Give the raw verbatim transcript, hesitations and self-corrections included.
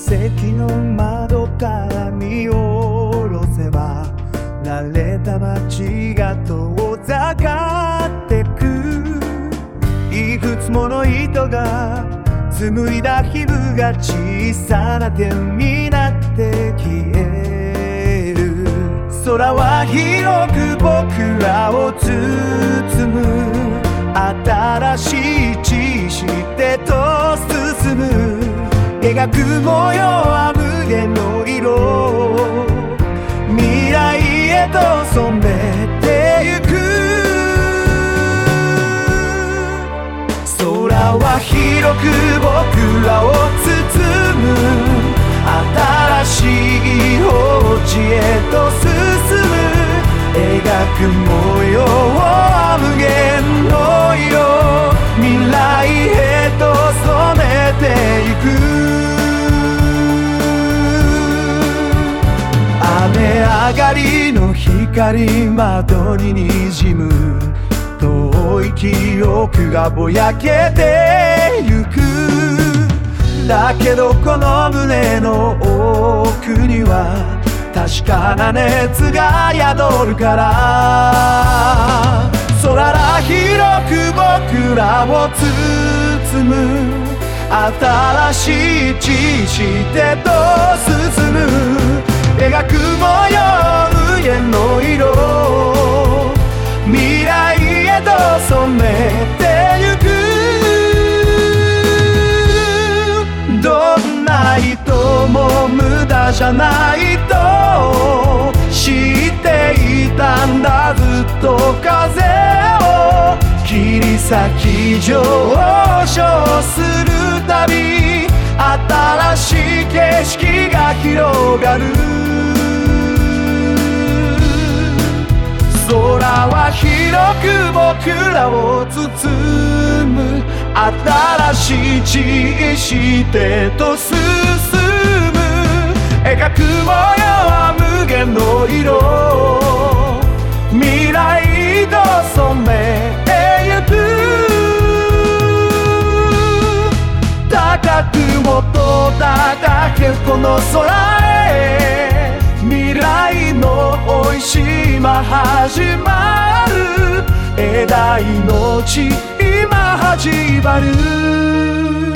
席の窓から見下ろせば慣れた街が遠ざかってく。いくつもの糸が紡いだ皮膚が小さな点になって消える。空は広く僕らを包む。新しい知識と進む。描く模様は無限の色。未来へと染めてゆく。空は広く僕らを包む。新しい大地へと進む。描く模様は無限の色。未来へと染めてゆく。雨上がりの光窓ににじむ。遠い記憶がぼやけてゆく。だけどこの胸の奥には確かな熱が宿るから。空ら広く僕らを包む。新しい知識へと進む。描く模様無限の色。未来へと染めてゆく。どんな糸も無駄じゃないと知っていたんだ。ずっと風を切り裂き上昇するたび新しい景色が広がる。空は広く僕らを包む。新しい知識へと進む。描く模様は無限の色。未来と染めてゆく。高くもっと高くこの空へ。未来の美味しい今始まる。枝命今始まる。